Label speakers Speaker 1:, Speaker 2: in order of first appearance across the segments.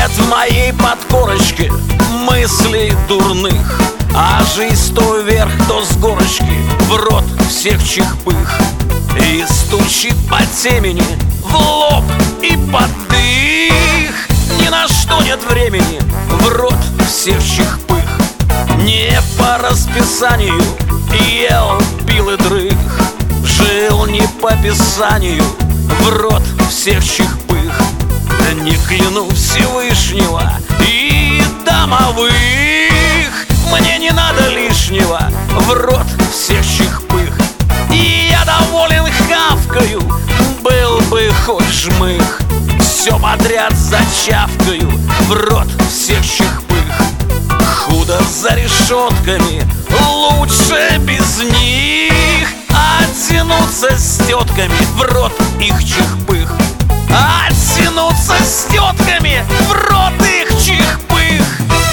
Speaker 1: Нет в моей подкорочке мыслей дурных, а жизнь то вверх, то с горочки в рот всех чихпых. И стучит по темени в лоб и под дых. Ни на что нет времени, в рот всех чихпых. Не по расписанию ел, пил и дрых. Жил не по писанию, в рот всех чихпых. Не кляну Всевышнего и домовых, мне не надо лишнего, в рот всех чихпых. И я доволен хавкаю, был бы хоть жмых. Все подряд зачавкаю, в рот всех чихпых. Худо за решетками, лучше без них. Оттянуться с тетками, в рот их чихпых. Оттянуться с тетками, в рот их чихпых.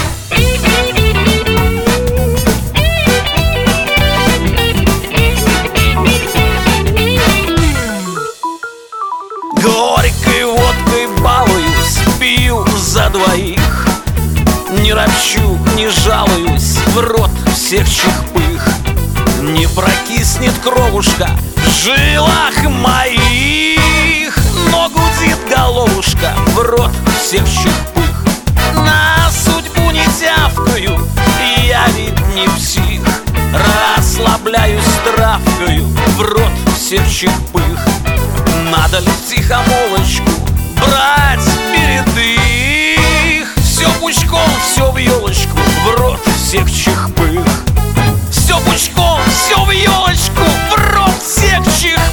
Speaker 1: Горькой водкой балуюсь, пью за двоих. Не ропщу, не жалуюсь, в рот всех чихпых. Не прокиснет кровушка в жилах моих, но гудит головушка, в рот всех чихпых. На судьбу не тявкаю, я ведь не псих. Расслабляюсь травкою, в рот всех чихпых. Надо ли втихомолочку брать передых? Все пучком, все в елочку, в рот всех чихпых. Все пучком, все в елочку, в рот всех чихпых.